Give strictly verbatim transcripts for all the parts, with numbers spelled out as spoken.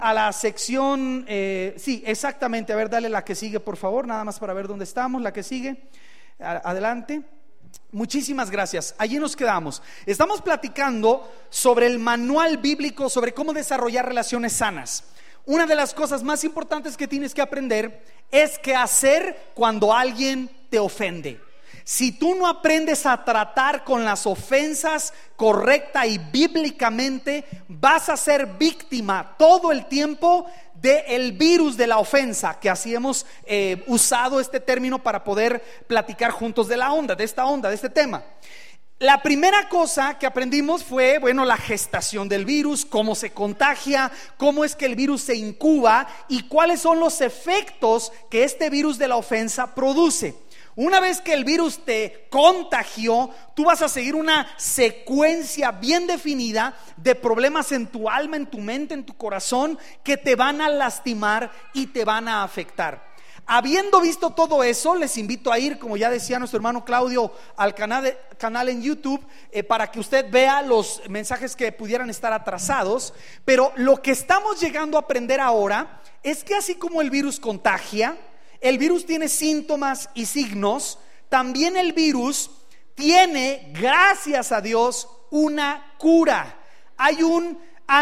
a la sección, eh, sí, exactamente, a ver, dale la que sigue por favor, nada más para ver dónde estamos, la que sigue, adelante. Muchísimas gracias, allí nos quedamos. Estamos platicando sobre el manual bíblico, sobre cómo desarrollar relaciones sanas. Una de las cosas más importantes que tienes que aprender es qué hacer cuando alguien te ofende. Si tú no aprendes a tratar con las ofensas correcta y bíblicamente, vas a ser víctima todo el tiempo del virus de la ofensa, que así hemos eh, usado este término para poder platicar juntos de la onda, de esta onda, de este tema. La primera cosa que aprendimos fue, bueno, la gestación del virus, cómo se contagia, cómo es que el virus se incuba y cuáles son los efectos que este virus de la ofensa produce. Una vez que el virus te contagió, tú vas a seguir una secuencia bien definida de problemas en tu alma, en tu mente, en tu corazón, que te van a lastimar y te van a afectar. Habiendo visto todo eso, les invito a ir, como ya decía nuestro hermano Claudio, al canal, de, canal en YouTube eh, para que usted vea los mensajes que pudieran estar atrasados. Pero lo que estamos llegando a aprender ahora es que así como el virus contagia, el virus tiene síntomas y signos, también el virus tiene, gracias a Dios, una cura. Hay un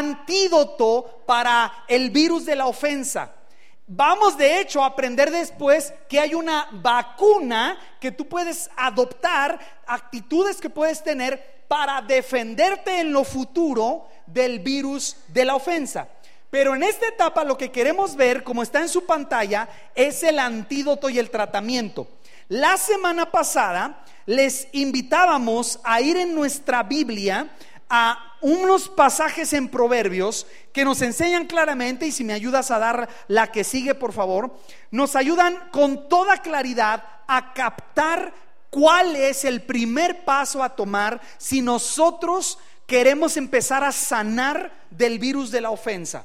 antídoto para el virus de la ofensa. Vamos de hecho a aprender después que hay una vacuna que tú puedes adoptar, actitudes que puedes tener para defenderte en lo futuro del virus de la ofensa. Pero en esta etapa lo que queremos ver, como está en su pantalla, es el antídoto y el tratamiento. La semana pasada les invitábamos a ir en nuestra Biblia a unos pasajes en Proverbios que nos enseñan claramente, y si me ayudas a dar la que sigue por favor, nos ayudan con toda claridad a captar cuál es el primer paso a tomar si nosotros queremos empezar a sanar del virus de la ofensa.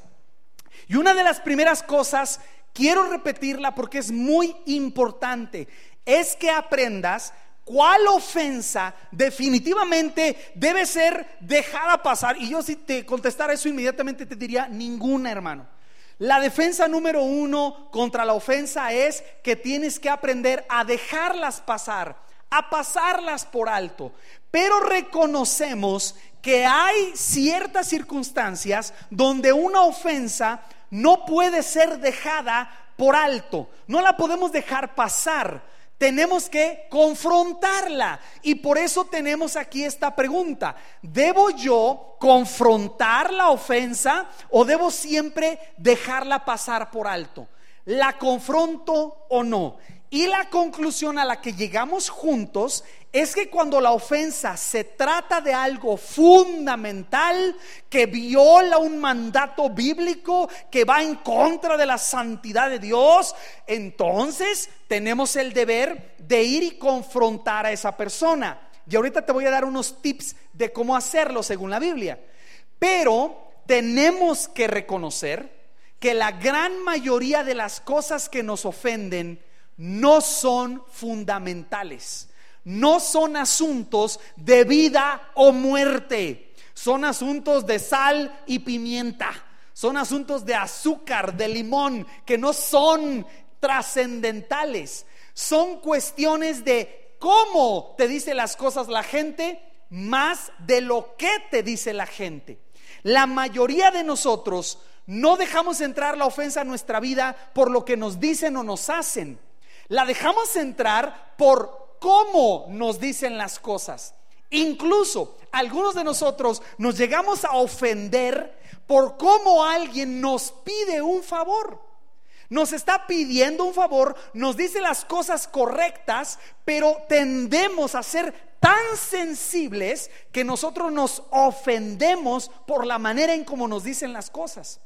Y una de las primeras cosas, quiero repetirla porque es muy importante, es que aprendas cuál ofensa definitivamente debe ser dejada pasar. Y yo si te contestara eso inmediatamente te diría ninguna, hermano. La defensa número uno contra la ofensa es que tienes que aprender a dejarlas pasar, a pasarlas por alto. Pero reconocemos que hay ciertas circunstancias donde una ofensa no puede ser dejada por alto, no la podemos dejar pasar, tenemos que confrontarla. Y por eso tenemos aquí esta pregunta: ¿debo yo confrontar la ofensa o debo siempre dejarla pasar por alto? ¿La confronto o no? Y la conclusión a la que llegamos juntos es que cuando la ofensa se trata de algo fundamental, que viola un mandato bíblico, que va en contra de la santidad de Dios, entonces tenemos el deber de ir y confrontar a esa persona. Y ahorita te voy a dar unos tips de cómo hacerlo según la Biblia. Pero tenemos que reconocer que la gran mayoría de las cosas que nos ofenden no son fundamentales, no son asuntos de vida o muerte, son asuntos de sal y pimienta, son asuntos de azúcar, de limón, que no son trascendentales, son cuestiones de cómo te dice las cosas la gente más de lo que te dice la gente. La mayoría de nosotros no dejamos entrar la ofensa a nuestra vida por lo que nos dicen o nos hacen. La dejamos entrar por cómo nos dicen las cosas. Incluso algunos de nosotros nos llegamos a ofender por cómo alguien nos pide un favor. Nos está pidiendo un favor, nos dice las cosas correctas, pero tendemos a ser tan sensibles que nosotros nos ofendemos por la manera en cómo nos dicen las cosas.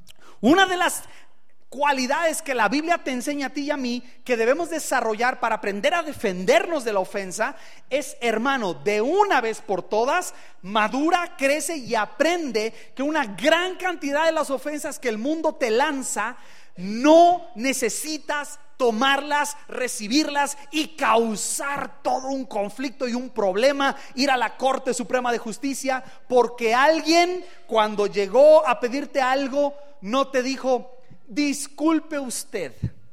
Una de las cualidades que la Biblia te enseña a ti y a mí que debemos desarrollar para aprender a defendernos de la ofensa es, hermano, de una vez por todas, madura, crece y aprende que una gran cantidad de las ofensas que el mundo te lanza no necesitas tomarlas, recibirlas y causar todo un conflicto y un problema, ir a la Corte Suprema de Justicia, porque alguien cuando llegó a pedirte algo no te dijo: disculpe usted,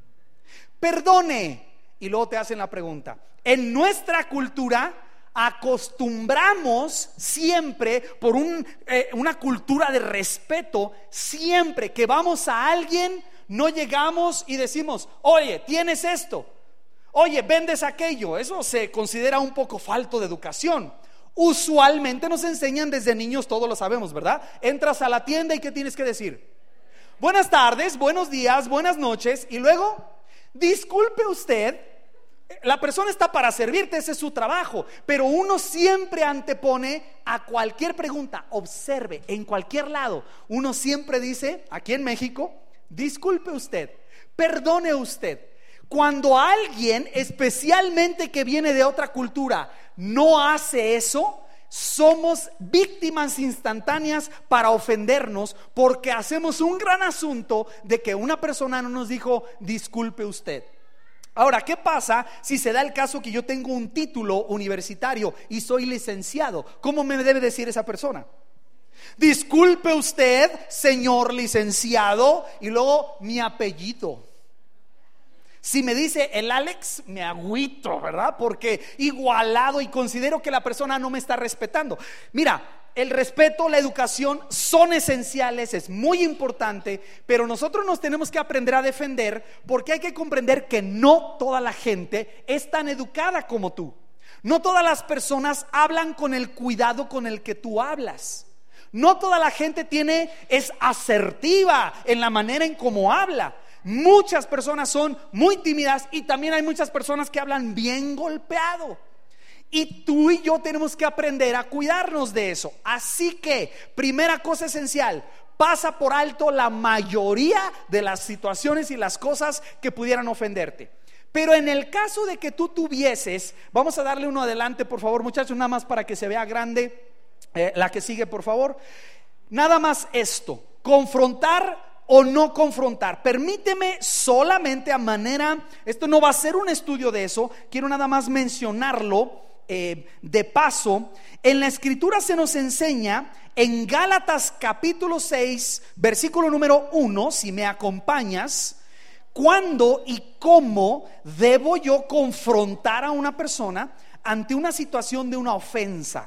perdone, y luego te hacen la pregunta. En nuestra cultura acostumbramos siempre, por un, eh, una cultura de respeto, siempre que vamos a alguien, no llegamos y decimos: oye, tienes esto, oye, vendes aquello. Eso se considera un poco falto de educación. Usualmente nos enseñan desde niños, todos lo sabemos, ¿verdad? Entras a la tienda y ¿qué tienes que decir? Buenas tardes, buenos días, buenas noches. Y luego, disculpe usted. La persona está para servirte, ese es su trabajo. Pero uno siempre antepone a cualquier pregunta. Observe, en cualquier lado uno siempre dice, aquí en México: disculpe usted, perdone usted. Cuando alguien, especialmente que viene de otra cultura, no hace eso, somos víctimas instantáneas para ofendernos, porque hacemos un gran asunto de que una persona no nos dijo: disculpe usted. Ahora, ¿qué pasa si se da el caso que yo tengo un título universitario y soy licenciado? ¿Cómo me debe decir esa persona? Disculpe usted, señor licenciado, y luego mi apellido. Si me dice el Alex, me agüito, ¿verdad? Porque igualado, y considero que la persona no me está respetando. Mira, el respeto, la educación son esenciales, es muy importante, pero nosotros nos tenemos que aprender a defender, porque hay que comprender que no toda la gente es tan educada como tú. No todas las personas hablan con el cuidado con el que tú hablas. No toda la gente tiene, es asertiva en la manera en cómo habla. Muchas personas son muy tímidas, y también hay muchas personas que hablan bien golpeado. Y tú y yo tenemos que aprender a cuidarnos de eso. Así que, primera cosa esencial: pasa por alto la mayoría de las situaciones y las cosas que pudieran ofenderte. Pero en el caso de que tú tuvieses, vamos a darle uno adelante, por favor, muchachos, nada más para que se vea grande. eh, La que sigue, por favor. Nada más esto: confrontar o no confrontar. Permíteme solamente a manera, esto no va a ser un estudio de eso, quiero nada más mencionarlo eh, de paso. En la escritura se nos enseña en Gálatas capítulo seis, versículo número uno, si me acompañas, cuándo y cómo debo yo confrontar a una persona ante una situación de una ofensa.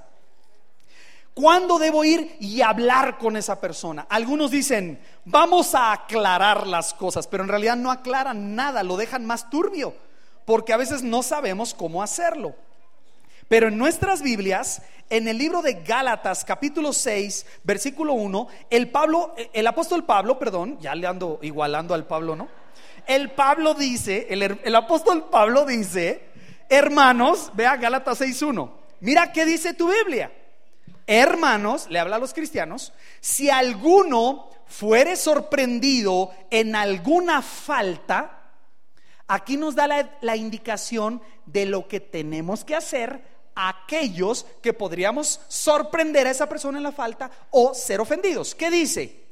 ¿Cuándo debo ir y hablar con esa persona? Algunos dicen: vamos a aclarar las cosas, pero en realidad no aclaran nada, lo dejan más turbio, porque a veces no sabemos cómo hacerlo. Pero en nuestras Biblias, en el libro de Gálatas capítulo seis, versículo uno, el Pablo, el apóstol Pablo, perdón, ya le ando igualando al Pablo, ¿no? El Pablo dice, el, el apóstol Pablo dice: hermanos, vea Gálatas seis uno, mira qué dice tu Biblia. Hermanos, le habla a los cristianos: si alguno fuere sorprendido en alguna falta. Aquí nos da la, la indicación de lo que tenemos que hacer aquellos que podríamos sorprender a esa persona en la falta o ser ofendidos. ¿Qué dice?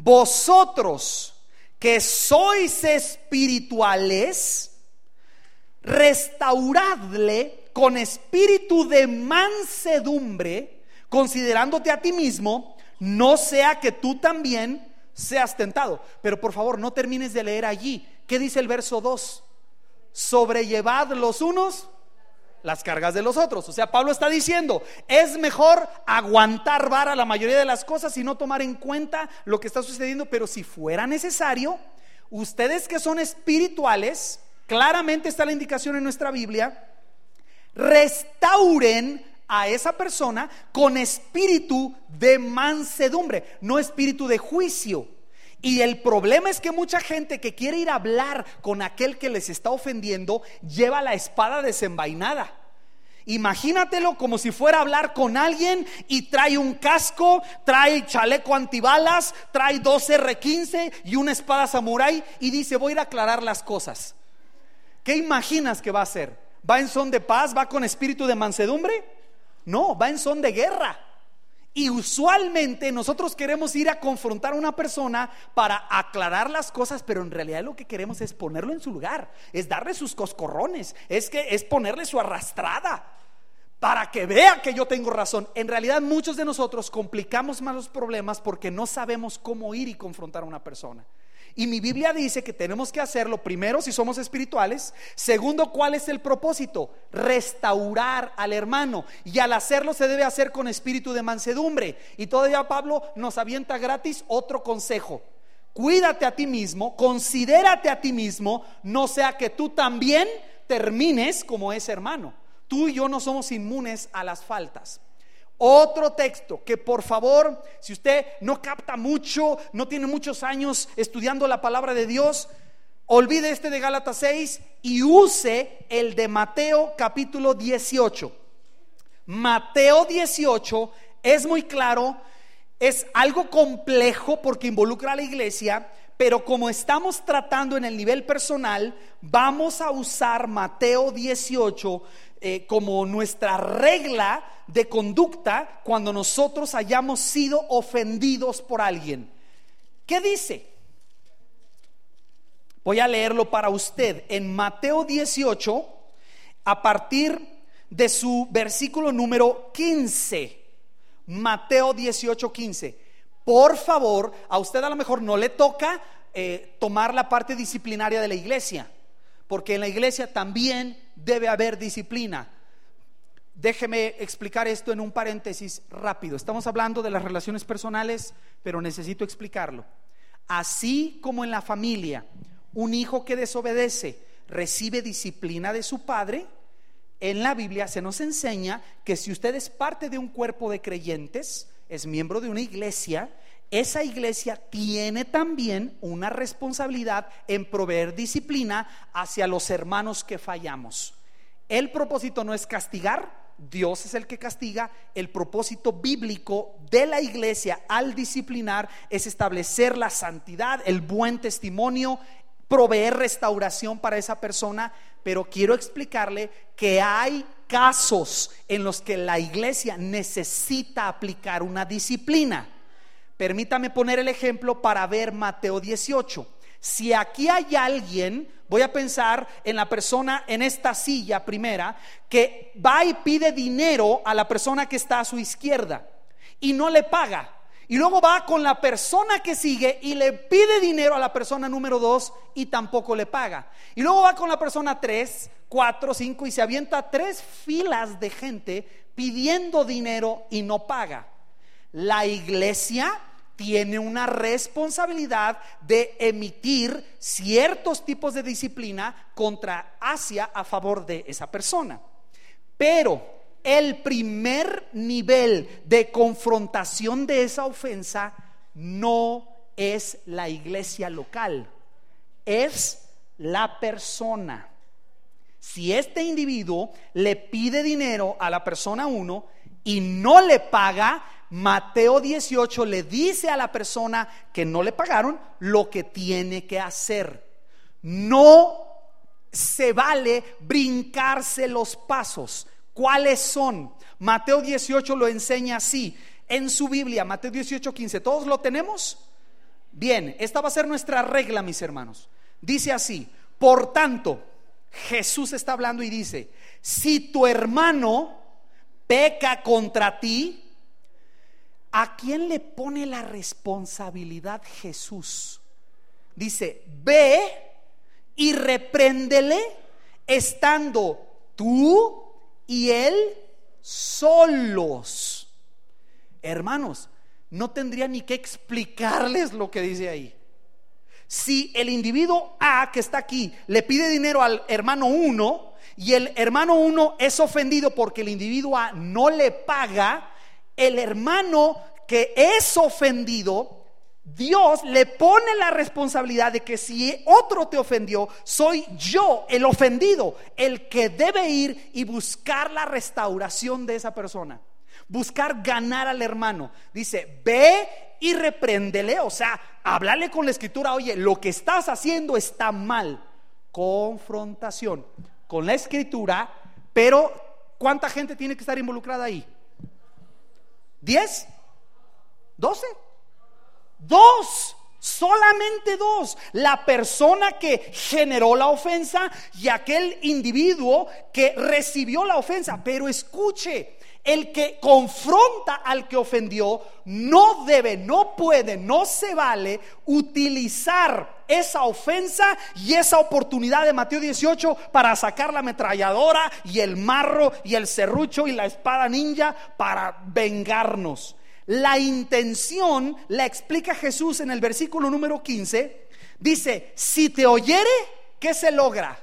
Vosotros que sois espirituales, restauradle con espíritu de mansedumbre, considerándote a ti mismo, no sea que tú también seas tentado. Pero por favor, no termines de leer allí. ¿Qué dice el verso dos? Sobrellevad los unos las cargas de los otros. O sea, Pablo está diciendo: es mejor aguantar vara la mayoría de las cosas y no tomar en cuenta lo que está sucediendo. Pero si fuera necesario, ustedes que son espirituales, claramente está la indicación en nuestra Biblia, restauren a esa persona con espíritu de mansedumbre, no espíritu de juicio. Y el problema es que mucha gente que quiere ir a hablar con aquel que les está ofendiendo lleva la espada desenvainada. Imagínatelo como si fuera a hablar con alguien y trae un casco, trae chaleco antibalas, trae dos erre quince y una espada samurái y dice: voy a ir a aclarar las cosas. ¿Qué imaginas que va a hacer? ¿Va en son de paz? ¿Va con espíritu de mansedumbre? No, va en son de guerra. Y usualmente nosotros queremos ir a confrontar a una persona para aclarar las cosas, pero en realidad lo que queremos es ponerlo en su lugar, es darle sus coscorrones, es que es ponerle su arrastrada para que vea que yo tengo razón. En realidad muchos de nosotros complicamos más los problemas porque no sabemos cómo ir y confrontar a una persona. Y mi Biblia dice que tenemos que hacerlo primero si somos espirituales. Segundo, ¿cuál es el propósito? Restaurar al hermano. Y al hacerlo se debe hacer con espíritu de mansedumbre. Y todavía Pablo nos avienta gratis otro consejo: cuídate a ti mismo, considérate a ti mismo, no sea que tú también termines como ese hermano. Tú y yo no somos inmunes a las faltas. Otro texto que, por favor, si usted no capta mucho, no tiene muchos años estudiando la palabra de Dios, olvide este de Gálatas seis y use el de Mateo capítulo dieciocho. Mateo dieciocho es muy claro, es algo complejo porque involucra a la iglesia, pero como estamos tratando en el nivel personal, vamos a usar Mateo dieciocho eh, como nuestra regla de conducta cuando nosotros hayamos sido ofendidos por alguien. ¿Qué dice? Voy a leerlo para usted en Mateo dieciocho, a partir de su versículo número quince. Mateo dieciocho, quince. Por favor, a usted a lo mejor no le toca eh, tomar la parte disciplinaria de la iglesia, porque en la iglesia también debe haber disciplina. Déjeme explicar esto en un paréntesis rápido. Estamos hablando de las relaciones personales, pero necesito explicarlo. Así como en la familia, un hijo que desobedece recibe disciplina de su padre, en la Biblia se nos enseña que si usted es parte de un cuerpo de creyentes, es miembro de una iglesia, esa iglesia tiene también una responsabilidad en proveer disciplina hacia los hermanos que fallamos. El propósito no es castigar, Dios es el que castiga. El propósito bíblico de la iglesia al disciplinar es establecer la santidad, el buen testimonio, proveer restauración para esa persona. Pero quiero explicarle que hay casos en los que la iglesia necesita aplicar una disciplina. Permítame poner el ejemplo para ver Mateo dieciocho. Si aquí hay alguien, voy a pensar en la persona en esta silla primera, que va y pide dinero a la persona que está a su izquierda y no le paga. Y luego va con la persona que sigue y le pide dinero a la persona número dos y tampoco le paga. Y luego va con la persona tres, cuatro, cinco y se avienta tres filas de gente pidiendo dinero y no paga. La iglesia tiene una responsabilidad de emitir ciertos tipos de disciplina contra hacia a favor de esa persona. Pero el primer nivel de confrontación de esa ofensa no es la iglesia local, es la persona. Si este individuo le pide dinero a la persona uno y no le paga, Mateo dieciocho le dice a la persona que no le pagaron lo que tiene que hacer. No se vale brincarse los pasos. ¿Cuáles son? Mateo dieciocho lo enseña así en su Biblia, Mateo dieciocho, quince. ¿Todos lo tenemos? Bien, esta va a ser nuestra regla, mis hermanos. Dice así: por tanto, Jesús está hablando y dice: si tu hermano peca contra ti, ¿a quién le pone la responsabilidad Jesús? Dice: ve y repréndele estando tú y él solos. Hermanos, no tendría ni que explicarles lo que dice ahí. Si el individuo A que está aquí le pide dinero al hermano uno y el hermano uno es ofendido porque el individuo A no le paga, el hermano que es ofendido, Dios le pone la responsabilidad de que si otro te ofendió, soy yo el ofendido, el que debe ir y buscar la restauración de esa persona, buscar ganar al hermano. Dice: ve y repréndele, o sea, háblale con la escritura: oye, lo que estás haciendo está mal. Confrontación con la escritura. Pero ¿cuánta gente tiene que estar involucrada ahí? ¿Diez? ¿Doce? Dos. Solamente dos. La persona que generó la ofensa y aquel individuo que recibió la ofensa. Pero escuche, el que confronta al que ofendió no debe, no puede, no se vale utilizar esa ofensa y esa oportunidad de Mateo dieciocho para sacar la ametralladora y el marro y el serrucho y la espada ninja para vengarnos. La intención la explica Jesús en el versículo número quince. Dice: si te oyere, ¿qué se logra?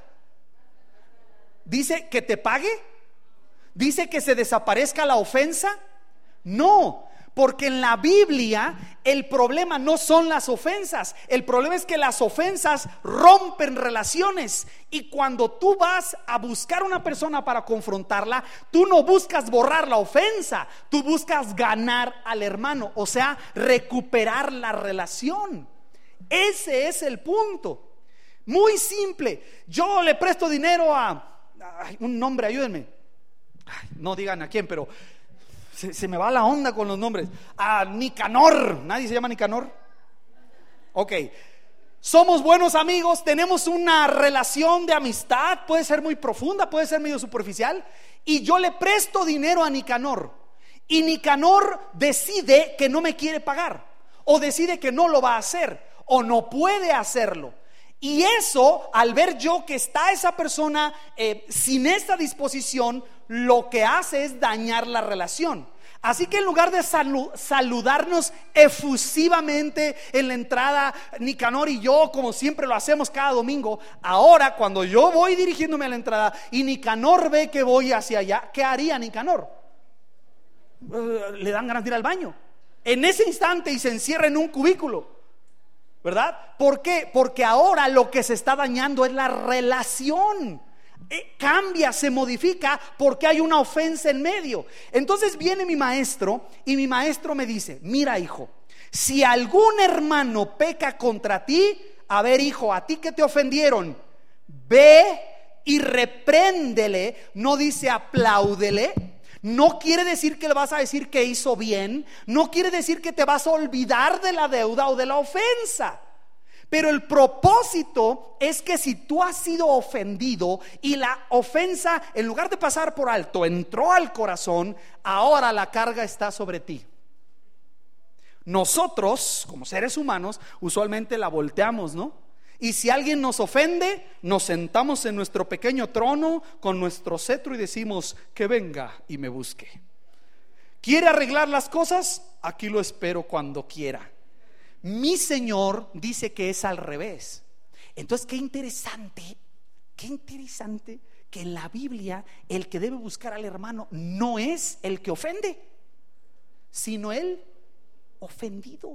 Dice que te pague. Dice que se desaparezca la ofensa. No, porque en la Biblia el problema no son las ofensas. El problema es que las ofensas rompen relaciones. Y cuando tú vas a buscar a una persona para confrontarla, tú no buscas borrar la ofensa, tú buscas ganar al hermano, o sea, recuperar la relación. Ese es el punto. Muy simple. Yo le presto dinero a, ay, un nombre, ayúdenme. Ay, no digan a quién, pero se, se me va la onda con los nombres. A Nicanor. ¿Nadie se llama Nicanor? Ok. Somos buenos amigos, tenemos una relación de amistad, puede ser muy profunda, puede ser medio superficial, y yo le presto dinero a Nicanor, y Nicanor decide que no me quiere pagar, o decide que no lo va a hacer, o no puede hacerlo. Y eso, al ver yo que está esa persona eh, sin esta disposición, lo que hace es dañar la relación. Así que en lugar de salu- saludarnos efusivamente en la entrada, Nicanor y yo, como siempre lo hacemos cada domingo, ahora cuando yo voy dirigiéndome a la entrada y Nicanor ve que voy hacia allá, ¿qué haría Nicanor? Uh, le dan ganas de ir al baño en ese instante y se encierra en un cubículo, ¿verdad? ¿Por qué? Porque ahora lo que se está dañando es la relación. Eh, cambia, se modifica porque hay una ofensa en medio. Entonces viene mi maestro y mi maestro me dice: mira, hijo, si algún hermano peca contra ti, a ver, hijo, a ti que te ofendieron, ve y repréndele. No dice apláudele. No quiere decir que le vas a decir que hizo bien. No quiere decir que te vas a olvidar de la deuda o de la ofensa. Pero el propósito es que si tú has sido ofendido y la ofensa, en lugar de pasar por alto, entró al corazón, ahora la carga está sobre ti. Nosotros, como seres humanos, usualmente la volteamos, ¿no? Y si alguien nos ofende, nos sentamos en nuestro pequeño trono con nuestro cetro y decimos: que venga y me busque. ¿Quiere arreglar las cosas? Aquí lo espero cuando quiera. Mi Señor dice que es al revés. Entonces, qué interesante, qué interesante que en la Biblia el que debe buscar al hermano no es el que ofende, sino el ofendido.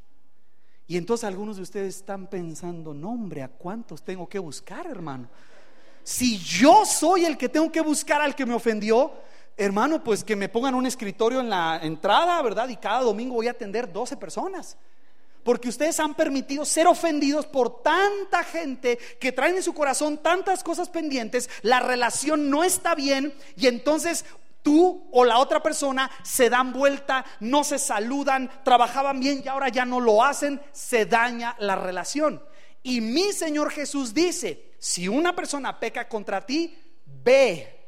Y entonces algunos de ustedes están pensando: no, hombre, ¿a cuántos tengo que buscar, hermano? Si yo soy el que tengo que buscar al que me ofendió, hermano, pues que me pongan un escritorio en la entrada, ¿verdad? Y cada domingo voy a atender doce personas. Porque ustedes han permitido ser ofendidos por tanta gente que traen en su corazón tantas cosas pendientes. La relación no está bien y entonces tú o la otra persona se dan vuelta, no se saludan, trabajaban bien y ahora ya no lo hacen. Se daña la relación. Y mi Señor Jesús dice: si una persona peca contra ti, ve,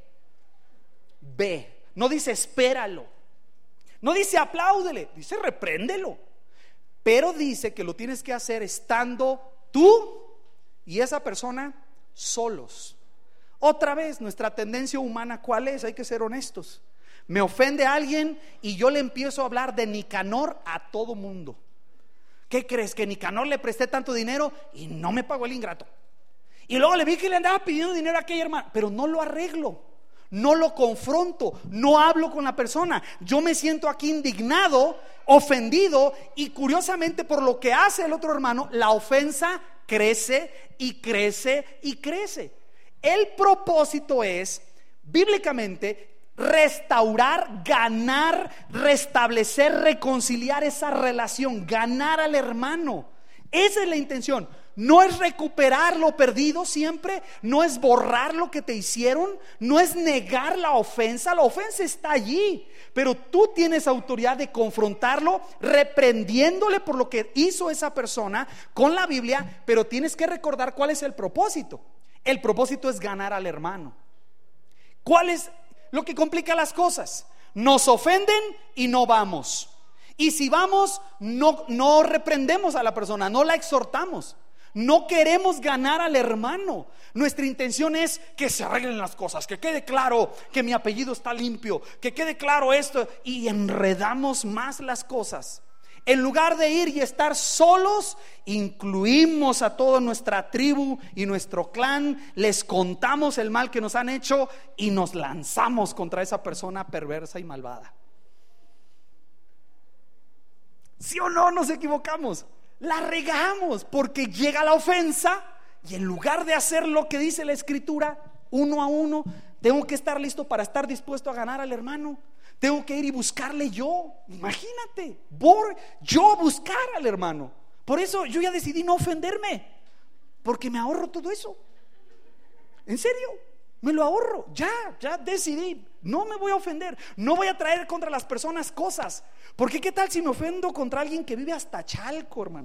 ve. No dice espéralo, no dice apláudele, dice repréndelo. Pero dice que lo tienes que hacer estando tú y esa persona solos. Otra vez, nuestra tendencia humana, ¿cuál es? Hay que ser honestos. Me ofende a alguien y yo le empiezo a hablar de Nicanor a todo mundo. ¿Qué crees? Que Nicanor le presté tanto dinero y no me pagó el ingrato. Y luego le vi que le andaba pidiendo dinero a aquella hermana, pero no lo arreglo. No lo confronto, no hablo con la persona. Yo me siento aquí indignado, ofendido, y curiosamente por lo que hace el otro hermano, la ofensa crece y crece y crece. El propósito es, bíblicamente, restaurar, ganar, restablecer, reconciliar esa relación, ganar al hermano. Esa es la intención. No es recuperar lo perdido siempre, no es borrar lo que te hicieron, no es negar la ofensa. La ofensa está allí, pero tú tienes autoridad de confrontarlo, reprendiéndole por lo que hizo esa persona con la Biblia. Pero tienes que recordar cuál es el propósito. El propósito es ganar al hermano. ¿Cuál es lo que complica las cosas? Nos ofenden y no vamos. Y si vamos, no, no reprendemos a la persona, no la exhortamos. No queremos ganar al hermano. Nuestra intención es que se arreglen las cosas, que quede claro que mi apellido está limpio, que quede claro esto, y enredamos más las cosas. En lugar de ir y estar solos, incluimos a toda nuestra tribu y nuestro clan, les contamos el mal que nos han hecho y nos lanzamos contra esa persona perversa y malvada. ¿Sí o no? Nos equivocamos, la regamos, porque llega la ofensa y en lugar de hacer lo que dice la Escritura, uno a uno, tengo que estar listo para estar dispuesto a ganar al hermano. Tengo que ir y buscarle yo. Imagínate, por yo buscar al hermano. Por eso yo ya decidí no ofenderme, porque me ahorro todo eso. En serio, me lo ahorro. Ya, ya decidí. No me voy a ofender. No voy a traer contra las personas cosas. Porque qué tal si me ofendo contra alguien que vive hasta Chalco, hermano,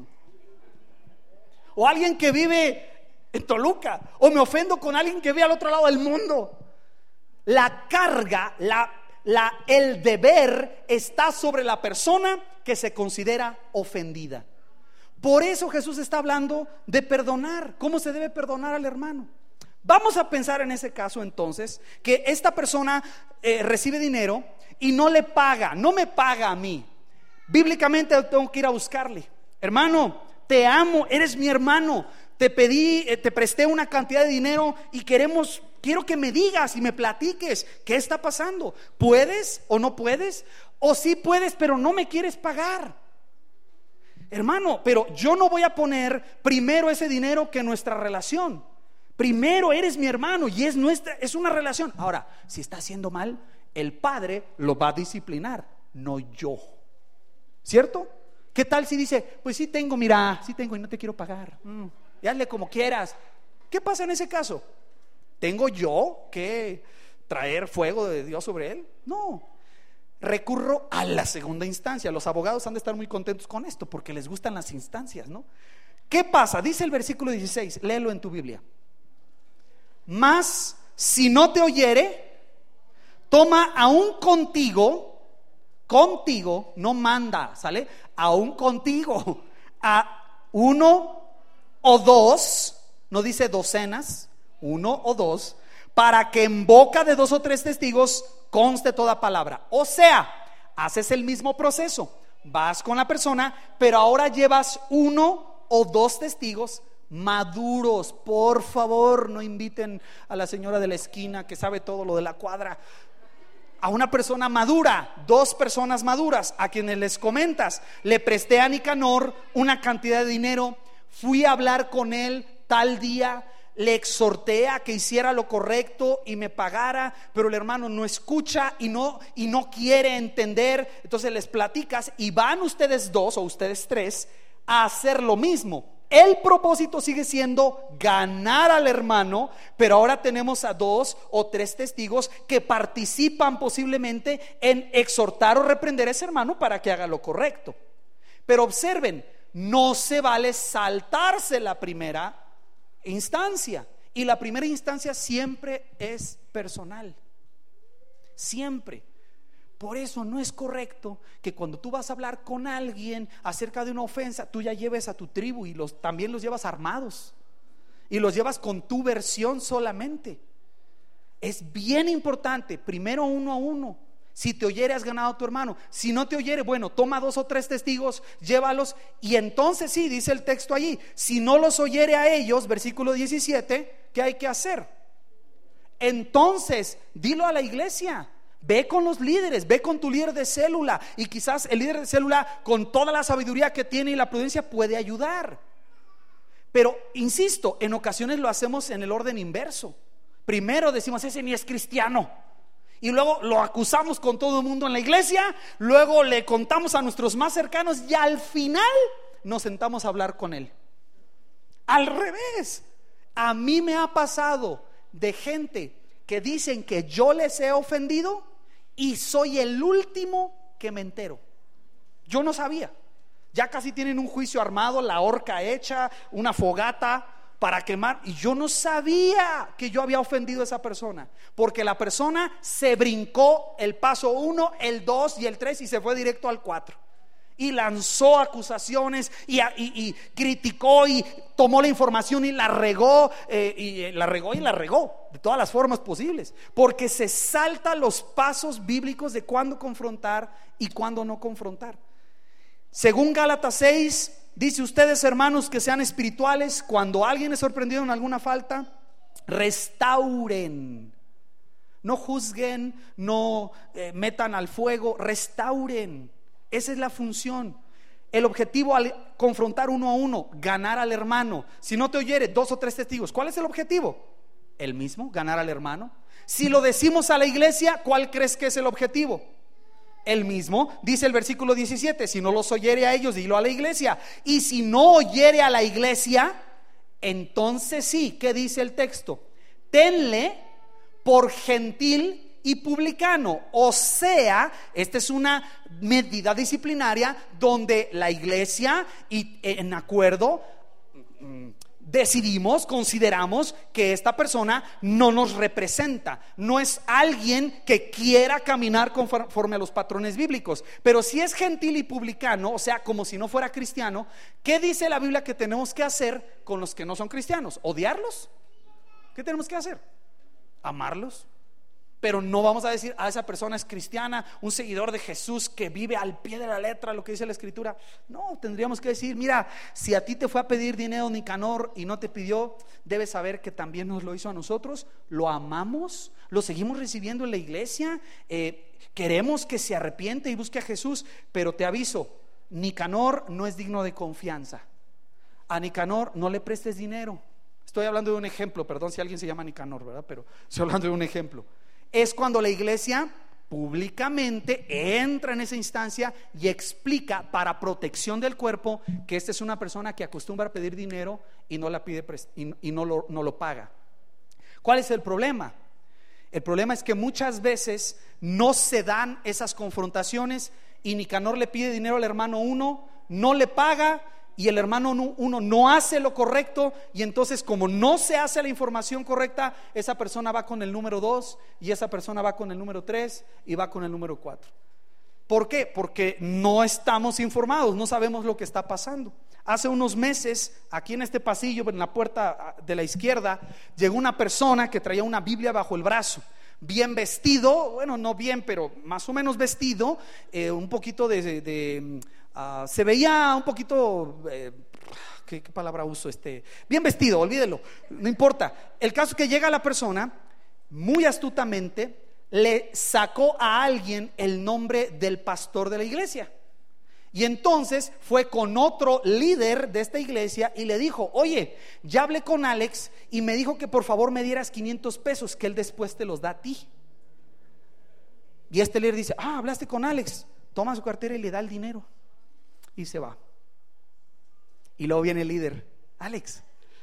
o alguien que vive en Toluca, o me ofendo con alguien que vive al otro lado del mundo. La carga, la La, el deber está sobre la persona que se considera ofendida. Por eso Jesús está hablando de perdonar. ¿Cómo se debe perdonar al hermano? Vamos a pensar en ese caso entonces, que esta persona eh, recibe dinero y no le paga, no me paga a mí. Bíblicamente tengo que ir a buscarle. Hermano, te amo, eres mi hermano. Te pedí, eh, te presté una cantidad de dinero y queremos... Quiero que me digas y me platiques qué está pasando. ¿Puedes o no puedes? O sí puedes, pero no me quieres pagar. Hermano, pero yo no voy a poner primero ese dinero que nuestra relación. Primero eres mi hermano y es nuestra, es una relación. Ahora, si está haciendo mal, el padre lo va a disciplinar, no yo. ¿Cierto? ¿Qué tal si dice, pues sí tengo, mira, sí tengo y no te quiero pagar? Mm, y hazle como quieras. ¿Qué pasa en ese caso? ¿Tengo yo que traer fuego de Dios sobre él? No. Recurro a la segunda instancia. Los abogados han de estar muy contentos con esto porque les gustan las instancias, ¿no? ¿Qué pasa? Dice el versículo dieciséis, léelo en tu Biblia. Mas si no te oyere, toma aún contigo, contigo, no manda, ¿sale? Aún contigo, a uno o dos, no dice docenas, uno o dos, para que en boca de dos o tres testigos conste toda palabra. O sea, haces el mismo proceso, vas con la persona, pero ahora llevas uno o dos testigos maduros. Por favor, no inviten a la señora de la esquina que sabe todo lo de la cuadra. A una persona madura, dos personas maduras a quienes les comentas, le presté a Nicanor una cantidad de dinero, fui a hablar con él tal día, le exhorté a que hiciera lo correcto y me pagara, pero el hermano no escucha y no, y no quiere entender. Entonces les platicas y van ustedes dos o ustedes tres a hacer lo mismo. El propósito sigue siendo ganar al hermano, pero ahora tenemos a dos o tres testigos que participan posiblemente en exhortar o reprender a ese hermano para que haga lo correcto. Pero observen, no se vale saltarse la primera instancia, y la primera instancia siempre es personal, siempre. Por eso no es correcto que cuando tú vas a hablar con alguien acerca de una ofensa, tú ya lleves a tu tribu y los, también los llevas armados y los llevas con tu versión solamente. Es bien importante, primero uno a uno. Si te oyere, has ganado a tu hermano. Si no te oyere, bueno, toma dos o tres testigos, llévalos. Y entonces sí, dice el texto allí, si no los oyere a ellos, versículo diecisiete, ¿qué hay que hacer? Entonces, dilo a la iglesia. Ve con los líderes, ve con tu líder de célula. Y quizás el líder de célula, con toda la sabiduría que tiene y la prudencia, puede ayudar. Pero, insisto, en ocasiones lo hacemos en el orden inverso. Primero decimos, ese ni es cristiano, y luego lo acusamos con todo el mundo en la iglesia. Luego le contamos a nuestros más cercanos y al final nos sentamos a hablar con él. Al revés, a mí me ha pasado de gente que dicen que yo les he ofendido y soy el último que me entero. Yo no sabía. Ya casi tienen un juicio armado, la horca hecha, una fogata para quemar, y yo no sabía que yo había ofendido a esa persona, porque la persona se brincó el paso uno, el dos y el tres y se fue directo al cuatro y lanzó acusaciones y, y, y criticó y tomó la información y la regó, eh, y la regó y la regó de todas las formas posibles, porque se salta los pasos bíblicos de cuándo confrontar y cuándo no confrontar. Según Gálatas seis, dice: ustedes, hermanos, que sean espirituales, cuando alguien es sorprendido en alguna falta, restauren. No juzguen, no eh, metan al fuego, restauren. Esa es la función. El objetivo al confrontar uno a uno, ganar al hermano. Si no te oyere, dos o tres testigos. ¿Cuál es el objetivo? El mismo, ganar al hermano. Si lo decimos a la iglesia, ¿cuál crees que es el objetivo? El mismo. Dice el versículo diecisiete: si no los oyere a ellos, dilo a la iglesia. Y si no oyere a la iglesia, entonces sí, ¿qué dice el texto? Tenle por gentil y publicano. O sea, esta es una medida disciplinaria donde la iglesia, y en acuerdo, decidimos, consideramos que esta persona no nos representa, no es alguien que quiera caminar conforme a los patrones bíblicos. Pero si es gentil y publicano, o sea, como si no fuera cristiano, ¿qué dice la Biblia que tenemos que hacer con los que no son cristianos? ¿Odiarlos? ¿Qué tenemos que hacer? ¿Amarlos? Pero no vamos a decir: a esa persona es cristiana, un seguidor de Jesús que vive al pie de la letra lo que dice la escritura. No, tendríamos que decir: mira, si a ti te fue a pedir dinero Nicanor y no te pidió, debes saber que también nos lo hizo a nosotros. Lo amamos, lo seguimos recibiendo en la iglesia, eh, queremos que se arrepiente y busque a Jesús. Pero te aviso, Nicanor no es digno de confianza. A Nicanor no le prestes dinero. Estoy hablando de un ejemplo, perdón si alguien se llama Nicanor, ¿verdad? Pero estoy hablando de un ejemplo. Es cuando la iglesia públicamente entra en esa instancia y explica, para protección del cuerpo, que esta es una persona que acostumbra a pedir dinero y no la pide y, y no, lo, no lo paga. ¿Cuál es el problema? El problema es que muchas veces no se dan esas confrontaciones y Nicanor le pide dinero al hermano uno, no le paga, y el hermano uno no hace lo correcto, y entonces, como no se hace la información correcta, esa persona va con el número dos, y esa persona va con el número tres, y va con el número cuatro. ¿Por qué? Porque no estamos informados, no sabemos lo que está pasando. Hace unos meses, aquí en este pasillo, en la puerta de la izquierda, llegó una persona que traía una Biblia bajo el brazo, bien vestido, bueno, no bien, pero más o menos vestido, eh, un poquito de... de, de Uh, se veía un poquito, eh, ¿qué, ¿qué palabra uso? Este, bien vestido, olvídelo, no importa. El caso es que llega la persona, muy astutamente le sacó a alguien el nombre del pastor de la iglesia, y entonces fue con otro líder de esta iglesia y le dijo: oye, ya hablé con Alex y me dijo que por favor me dieras quinientos pesos, que él después te los da a ti. Y este líder dice: ah, hablaste con Alex. Toma su cartera y le da el dinero y se va. Y luego viene el líder: Alex.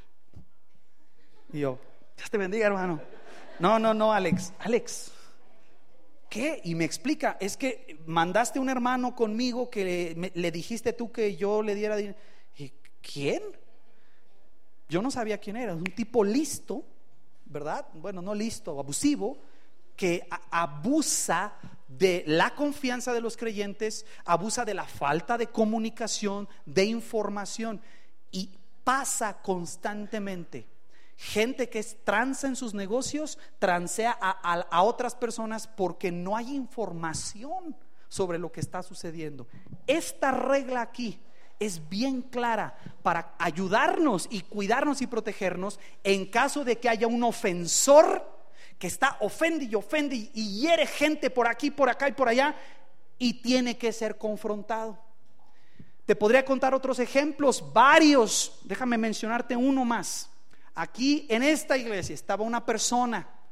Y yo: Dios te bendiga, hermano. No, no, no, Alex. Alex, ¿qué? Y me explica: es que mandaste un hermano conmigo que le, me, le dijiste tú que yo le diera dinero. ¿Y quién? Yo no sabía quién era. Un tipo listo, ¿verdad? Bueno, no listo, abusivo, que a, abusa de la confianza de los creyentes, abusa de la falta de comunicación, de información, y pasa constantemente. Gente que es tranza en sus negocios, transea a, a, a otras personas porque no hay información sobre lo que está sucediendo. Esta regla aquí es bien clara para ayudarnos y cuidarnos y protegernos en caso de que haya un ofensor que está ofende y ofende y hiere gente por aquí, por acá y por allá, y tiene que ser confrontado. Te podría contar otros ejemplos, varios. Déjame mencionarte uno más. Aquí en esta iglesia estaba una persona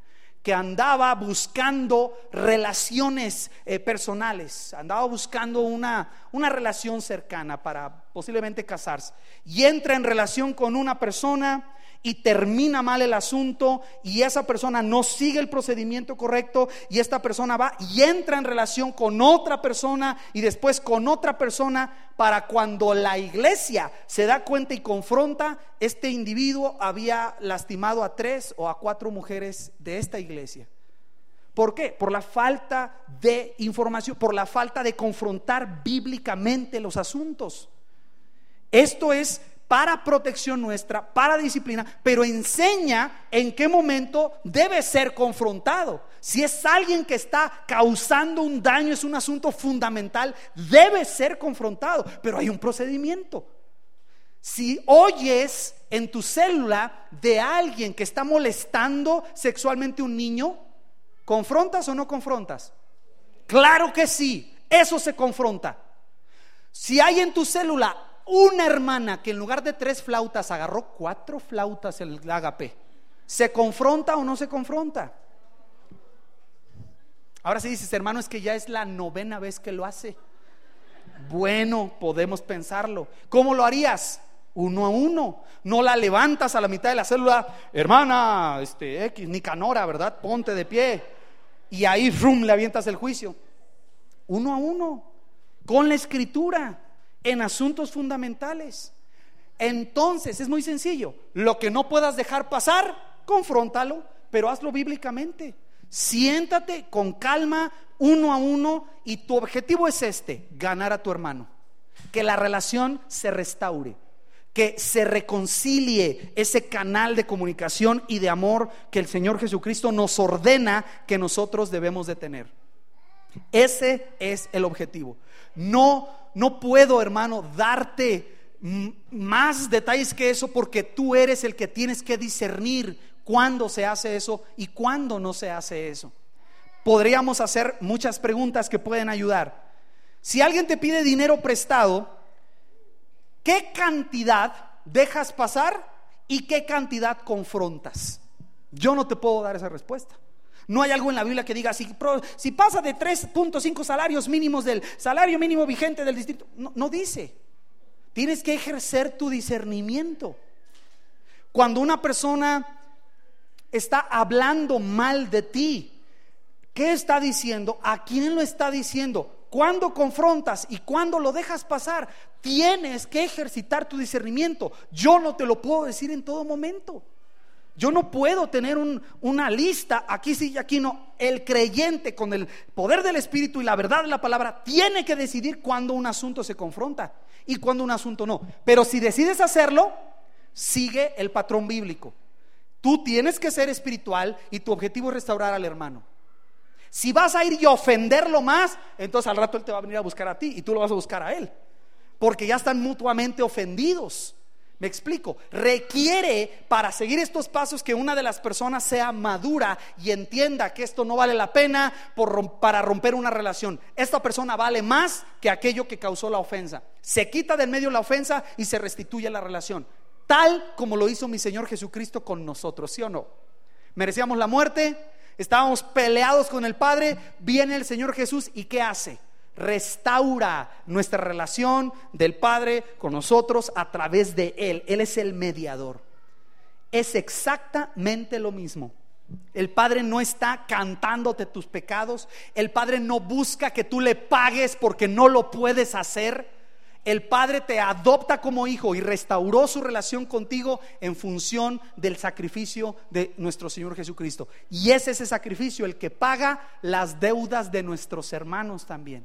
que andaba buscando relaciones eh, personales, andaba buscando una, una relación cercana para posiblemente casarse, y entra en relación con una persona y termina mal el asunto, y esa persona no sigue el procedimiento correcto, y esta persona va y entra en relación con otra persona y después con otra persona, para cuando la iglesia se da cuenta y confronta, este individuo había lastimado a tres o a cuatro mujeres de esta iglesia. ¿Por qué? Por la falta de información, por la falta de confrontar bíblicamente los asuntos. Esto es para protección nuestra, para disciplina, pero enseña en qué momento debe ser confrontado. Si es alguien que está causando un daño, es un asunto fundamental, debe ser confrontado, pero hay un procedimiento. Si oyes en tu célula de alguien que está molestando sexualmente a un niño, ¿confrontas o no confrontas? Claro que sí, eso se confronta. Si hay en tu célula una hermana que en lugar de tres flautas agarró cuatro flautas el ágape, ¿se confronta o no se confronta? Ahora si dices, hermano, es que ya es la novena vez que lo hace. Bueno, podemos pensarlo. ¿Cómo lo harías? Uno a uno. No la levantas a la mitad de la célula, hermana este, X, Nicanora, ¿verdad? Ponte de pie, y ahí rum, le avientas el juicio. Uno a uno, con la escritura, en asuntos fundamentales. Entonces es muy sencillo. Lo que no puedas dejar pasar, confróntalo, pero hazlo bíblicamente. Siéntate con calma, uno a uno, y tu objetivo es este: ganar a tu hermano, que la relación se restaure, que se reconcilie ese canal de comunicación y de amor que el Señor Jesucristo nos ordena que nosotros debemos de tener. Ese es el objetivo. No No puedo, hermano, darte más detalles que eso, porque tú eres el que tienes que discernir cuándo se hace eso y cuándo no se hace eso. Podríamos hacer muchas preguntas que pueden ayudar. Si alguien te pide dinero prestado, ¿qué cantidad dejas pasar y qué cantidad confrontas? Yo no te puedo dar esa respuesta. No hay algo en la Biblia que diga si, si pasa de tres punto cinco salarios mínimos del salario mínimo vigente del distrito. No, no dice. Tienes que ejercer tu discernimiento. Cuando una persona está hablando mal de ti, ¿qué está diciendo? ¿A quién lo está diciendo? ¿Cuándo confrontas y cuándo lo dejas pasar? Tienes que ejercitar tu discernimiento. Yo no te lo puedo decir en todo momento. Yo no puedo tener un, una lista, aquí sí y aquí no. El creyente, con el poder del Espíritu y la verdad de la palabra, tiene que decidir cuándo un asunto se confronta y cuándo un asunto no. Pero si decides hacerlo, sigue el patrón bíblico. Tú tienes que ser espiritual y tu objetivo es restaurar al hermano. Si vas a ir y ofenderlo más, entonces al rato él te va a venir a buscar a ti y tú lo vas a buscar a él, porque ya están mutuamente ofendidos. Me explico. Requiere, para seguir estos pasos, que una de las personas sea madura y entienda que esto no vale la pena por, para romper una relación. Esta persona vale más que aquello que causó la ofensa. Se quita del medio la ofensa y se restituye la relación, tal como lo hizo mi Señor Jesucristo con nosotros. ¿Sí o no? Merecíamos la muerte, estábamos peleados con el Padre. Viene el Señor Jesús y ¿qué hace? Restaura nuestra relación del Padre con nosotros a través de Él. Él es el mediador. Es exactamente lo mismo. El Padre no está cantándote tus pecados. El Padre no busca que tú le pagues porque no lo puedes hacer. El Padre te adopta como hijo y restauró su relación contigo en función del sacrificio de nuestro Señor Jesucristo. Y es ese sacrificio el que paga las deudas de nuestros hermanos también.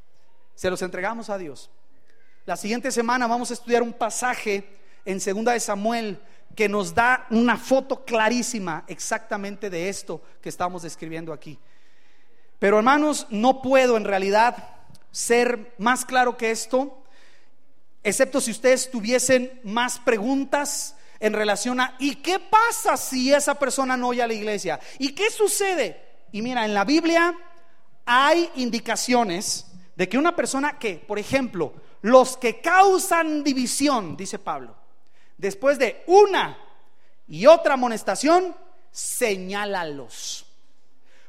Se los entregamos a Dios. La siguiente semana vamos a estudiar un pasaje en Segunda de Samuel que nos da una foto clarísima exactamente de esto que estamos describiendo aquí. Pero hermanos, no puedo en realidad ser más claro que esto, excepto si ustedes tuviesen más preguntas en relación a ¿y qué pasa si esa persona no oye a la iglesia? ¿Y qué sucede? Y mira, en la Biblia hay indicaciones de que una persona que, por ejemplo, los que causan división, dice Pablo, después de una y otra amonestación, señálalos.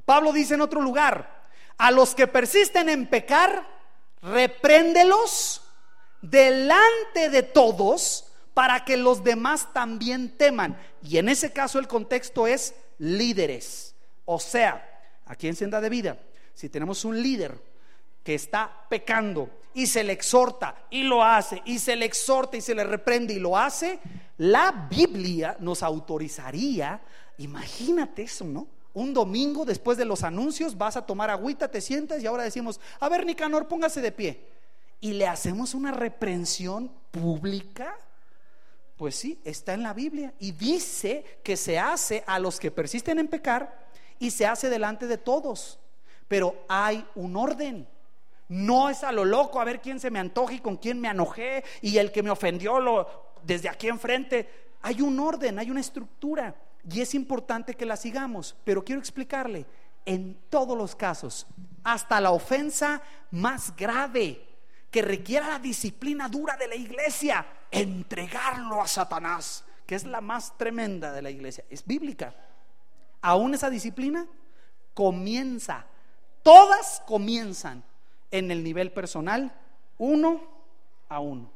Pablo dice en otro lugar: a los que persisten en pecar, repréndelos delante de todos, para que los demás también teman. Y en ese caso el contexto es líderes. O sea, aquí en Senda de Vida, si tenemos un líder que está pecando y se le exhorta y lo hace, y se le exhorta y se le reprende y lo hace, la Biblia nos autorizaría, imagínate eso, ¿no? Un domingo después de los anuncios vas a tomar agüita, te sientas y ahora decimos: a ver, Nicanor, póngase de pie, y le hacemos una reprensión pública. Pues sí, está en la Biblia y dice que se hace a los que persisten en pecar y se hace delante de todos, pero hay un orden. No es a lo loco, a ver quién se me antoja y con quién me enojé, y el que me ofendió lo, desde aquí enfrente. Hay un orden, hay una estructura, y es importante que la sigamos. Pero quiero explicarle: en todos los casos, hasta la ofensa más grave que requiera la disciplina dura de la iglesia, entregarlo a Satanás, que es la más tremenda de la iglesia, es bíblica. Aún esa disciplina comienza, todas comienzan en el nivel personal, uno a uno.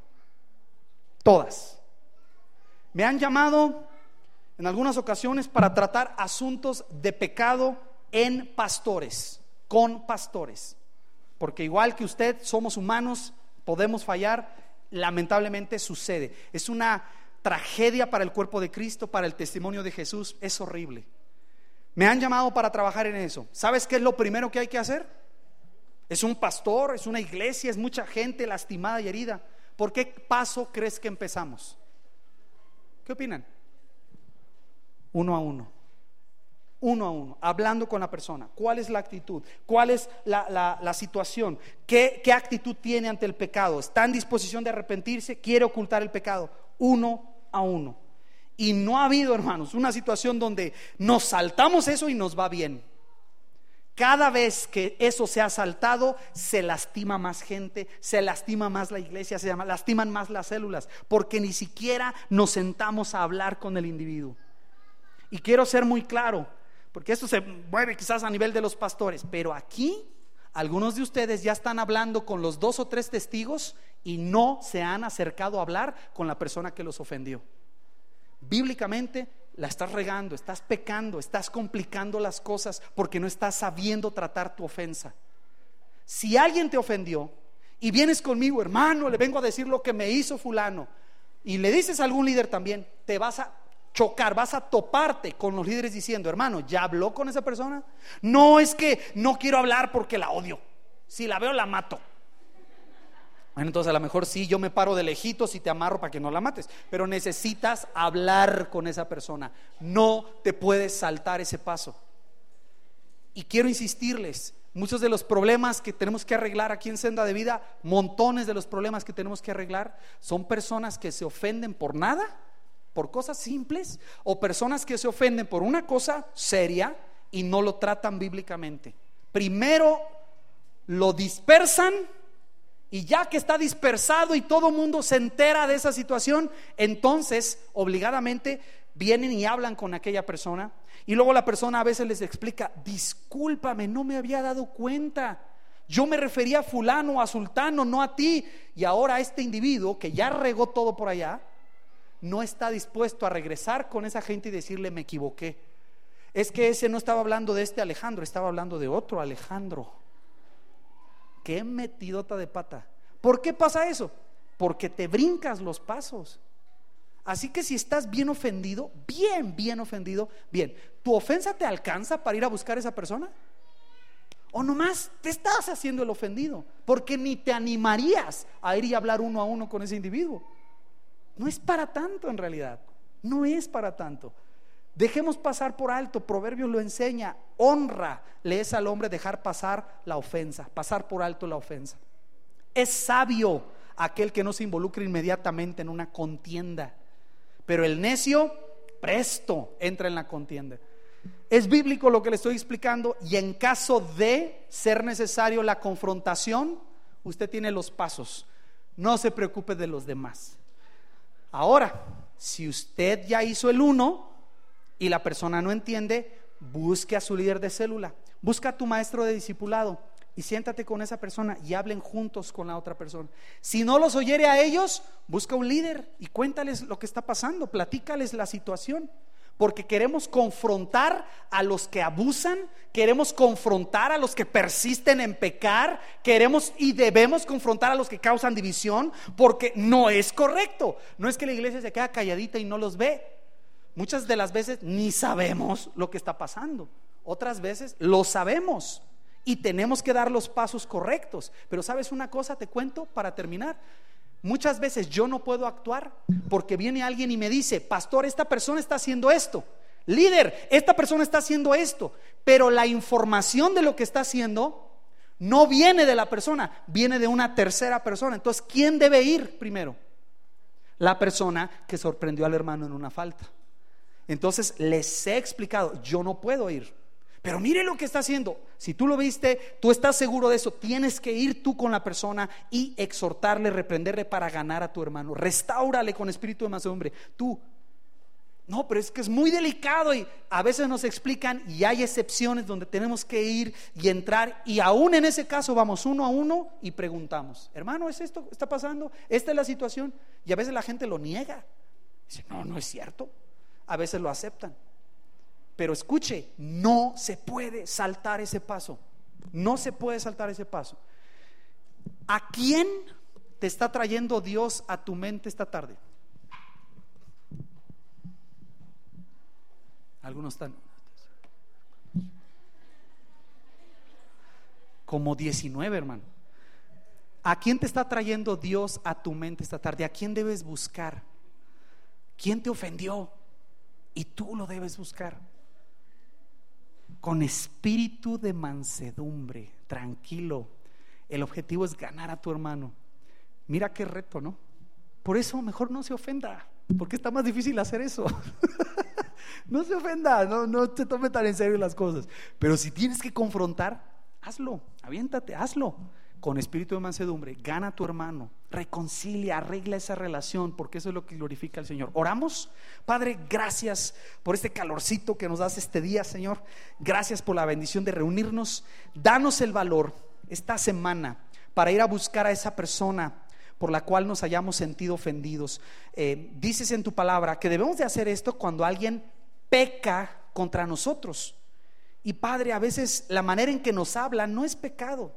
Todas. Me han llamado en algunas ocasiones para tratar asuntos de pecado en pastores, con pastores, porque igual que usted, somos humanos, podemos fallar, lamentablemente sucede. Es una tragedia para el cuerpo de Cristo, para el testimonio de Jesús, es horrible. Me han llamado para trabajar en eso. ¿Sabes qué es lo primero que hay que hacer? Es un pastor, es una iglesia, es mucha gente lastimada y herida. ¿Por qué paso crees que empezamos? ¿Qué opinan? Uno a uno, uno a uno, hablando con la persona. ¿Cuál es la actitud? ¿Cuál es la, la, la situación? ¿Qué, ¿Qué actitud tiene ante el pecado? ¿Está en disposición de arrepentirse? ¿Quiere ocultar el pecado? Uno a uno. Y no ha habido, hermanos, una situación donde nos saltamos eso y nos va bien. Cada vez que eso se ha saltado, se lastima más gente, se lastima más la iglesia, se llama, lastiman más las células, porque ni siquiera nos sentamos a hablar con el individuo. Y quiero ser muy claro, porque esto se mueve quizás a nivel de los pastores, pero aquí algunos de ustedes ya están hablando con los dos o tres testigos y no se han acercado a hablar con la persona que los ofendió. Bíblicamente la estás regando, estás pecando, estás complicando las cosas porque no estás sabiendo tratar tu ofensa. Si alguien te ofendió y vienes conmigo: hermano, le vengo a decir lo que me hizo fulano, y le dices a algún líder también, te vas a chocar, vas a toparte con los líderes diciendo: hermano, ¿ya habló con esa persona? No, es que no quiero hablar porque la odio, si la veo la mato. Bueno, entonces a lo mejor sí, yo me paro de lejitos y te amarro para que no la mates, pero necesitas hablar con esa persona, no te puedes saltar ese paso. Y quiero insistirles, muchos de los problemas que tenemos que arreglar aquí en Senda de Vida, montones de los problemas que tenemos que arreglar, son personas que se ofenden por nada, por cosas simples, o personas que se ofenden por una cosa seria y no lo tratan bíblicamente. Primero lo dispersan, y ya que está dispersado y todo el mundo se entera de esa situación, entonces obligadamente vienen y hablan con aquella persona, y luego la persona a veces les explica: discúlpame, no me había dado cuenta, yo me refería a fulano, a sultano, no a ti. Y ahora este individuo que ya regó todo por allá no está dispuesto a regresar con esa gente y decirle: me equivoqué, es que ese no estaba hablando de este Alejandro, estaba hablando de otro Alejandro. Qué metidota de pata. ¿Por qué pasa eso? Porque te brincas los pasos. Así que si estás bien ofendido, bien, bien ofendido, bien, ¿tu ofensa te alcanza para ir a buscar a esa persona? ¿O nomás te estás haciendo el ofendido? Porque ni te animarías a ir y hablar uno a uno con ese individuo. No es para tanto en realidad, no es para tanto. Dejemos pasar por alto, Proverbios lo enseña, honra le es al hombre dejar pasar la ofensa, pasar por alto la ofensa. Es sabio aquel que no se involucra inmediatamente en una contienda, pero el necio presto entra en la contienda. Es bíblico lo que le estoy explicando, y en caso de ser necesario la confrontación, usted tiene los pasos, no se preocupe de los demás. Ahora, si usted ya hizo el uno y la persona no entiende, busque a su líder de célula, busca a tu maestro de discipulado y siéntate con esa persona y hablen juntos con la otra persona. Si no los oyere a ellos, busca un líder y cuéntales lo que está pasando, platícales la situación. Porque queremos confrontar a los que abusan, queremos confrontar a los que persisten en pecar, queremos y debemos confrontar a los que causan división, porque no es correcto. No es que la iglesia se queda calladita y no los ve. Muchas de las veces ni sabemos lo que está pasando, otras veces lo sabemos y tenemos que dar los pasos correctos. Pero ¿sabes una cosa? Te cuento para terminar. Muchas veces yo no puedo actuar porque viene alguien y me dice: pastor, esta persona está haciendo esto, líder, esta persona está haciendo esto, pero la información de lo que está haciendo no viene de la persona, viene de una tercera persona. Entonces, ¿quién debe ir primero? La persona que sorprendió al hermano en una falta. Entonces les he explicado: yo no puedo ir, pero mire lo que está haciendo. Si tú lo viste, tú estás seguro de eso, tienes que ir tú con la persona y exhortarle, reprenderle para ganar a tu hermano. Restáurale con espíritu de mansedumbre. Tú, no, pero es que es muy delicado, y a veces nos explican y hay excepciones donde tenemos que ir y entrar, y aún en ese caso vamos uno a uno y preguntamos: hermano, ¿es esto? ¿Está pasando? ¿Esta es la situación? Y a veces la gente lo niega, dice: no, no es cierto. A veces lo aceptan. Pero escuche, no se puede saltar ese paso. No se puede saltar ese paso. ¿A quién te está trayendo Dios a tu mente esta tarde? Algunos están como diecinueve, hermano. ¿A quién te está trayendo Dios a tu mente esta tarde? ¿A quién debes buscar? ¿Quién te ofendió? Y tú lo debes buscar con espíritu de mansedumbre, tranquilo. El objetivo es ganar a tu hermano. Mira qué reto, ¿no? Por eso mejor no se ofenda, porque está más difícil hacer eso. No se ofenda, no, no te tome tan en serio las cosas. Pero si tienes que confrontar, hazlo, aviéntate, hazlo con espíritu de mansedumbre. Gana a tu hermano, reconcilia, arregla esa relación, porque eso es lo que glorifica al Señor. Oramos. Padre, gracias por este calorcito que nos das este día, Señor. Gracias por la bendición de reunirnos. Danos el valor esta semana para ir a buscar a esa persona por la cual nos hayamos sentido ofendidos. Eh, dices en tu palabra que debemos de hacer esto cuando alguien peca contra nosotros. Y Padre, a veces la manera en que nos hablan no es pecado.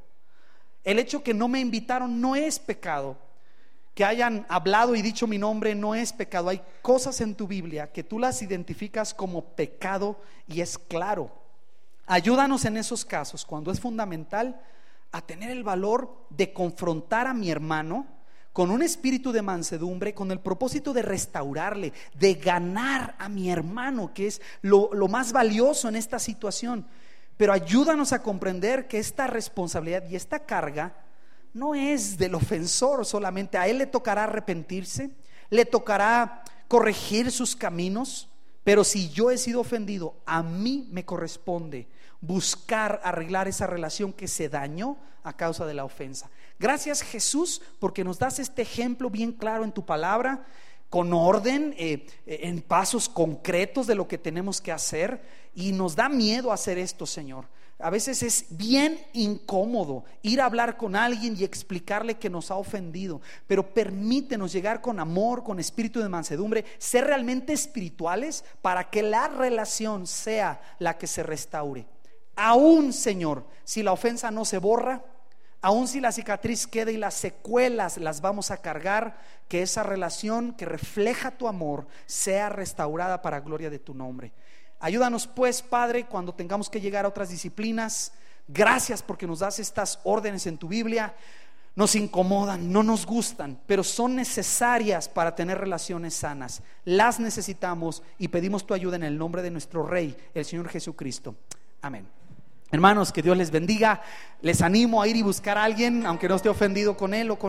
El hecho que no me invitaron no es pecado. Que hayan hablado y dicho mi nombre no es pecado. Hay cosas en tu Biblia que tú las identificas como pecado y es claro. Ayúdanos en esos casos, cuando es fundamental, a tener el valor de confrontar a mi hermano con un espíritu de mansedumbre, con el propósito de restaurarle, de ganar a mi hermano, que es lo, lo más valioso en esta situación. Pero ayúdanos a comprender que esta responsabilidad y esta carga no es del ofensor solamente. A él le tocará arrepentirse, le tocará corregir sus caminos, pero si yo he sido ofendido, a mí me corresponde buscar arreglar esa relación que se dañó a causa de la ofensa. Gracias, Jesús, porque nos das este ejemplo bien claro en tu palabra, con orden, eh, en pasos concretos de lo que tenemos que hacer, y nos da miedo hacer esto, Señor. A veces es bien incómodo ir a hablar con alguien y explicarle que nos ha ofendido, pero permítenos llegar con amor, con espíritu de mansedumbre, ser realmente espirituales para que la relación sea la que se restaure. Aún, Señor, si la ofensa no se borra, aún si la cicatriz queda y las secuelas las vamos a cargar, que esa relación que refleja tu amor sea restaurada para gloria de tu nombre. Ayúdanos pues, Padre, cuando tengamos que llegar a otras disciplinas. Gracias porque nos das estas órdenes en tu Biblia. Nos incomodan, no nos gustan, pero son necesarias para tener relaciones sanas. Las necesitamos y pedimos tu ayuda en el nombre de nuestro Rey, el Señor Jesucristo. Amén. Hermanos, que Dios les bendiga. Les animo a ir y buscar a alguien, aunque no esté ofendido con él o con